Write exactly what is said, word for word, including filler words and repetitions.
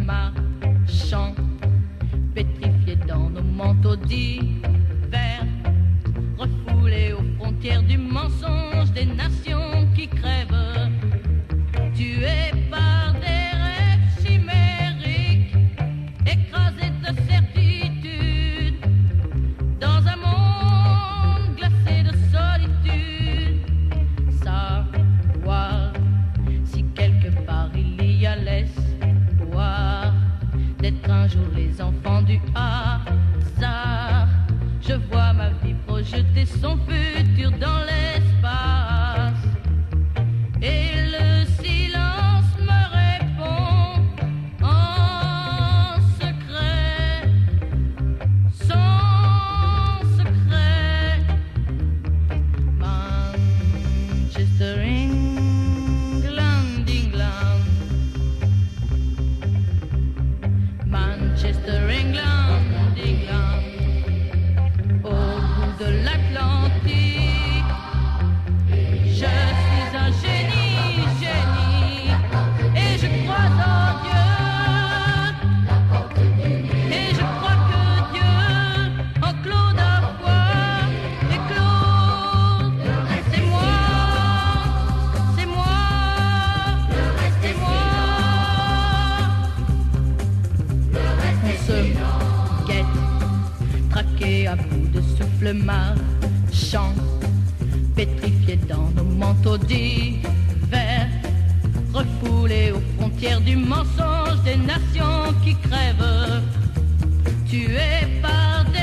marchant, pétrifiés dans nos manteaux d'hiver, refoulés aux frontières du mensonge des nations qui crèvent, tués par des rêves chimériques, écrasés de certitude, dans un monde glacé de solitude. Savoir si quelque part il y a l'espoir d'être un jour les enfants du hasard. Je vois ma vie projeter son futur dans l'espace, et le silence me répond en secret, sans secret. Manchester, England, England. Manchester, England, England. Au bout de l'Atlantique, je suis un génie, génie, et je crois en Dieu, et je crois que Dieu en Claude a foi, et Claude, c'est moi, c'est moi, c'est moi. On se guette, traqué à bout de souffle marchant, pétrifiés dans nos manteaux d'hiver, refoulés aux frontières du mensonge des nations qui crèvent, tués par des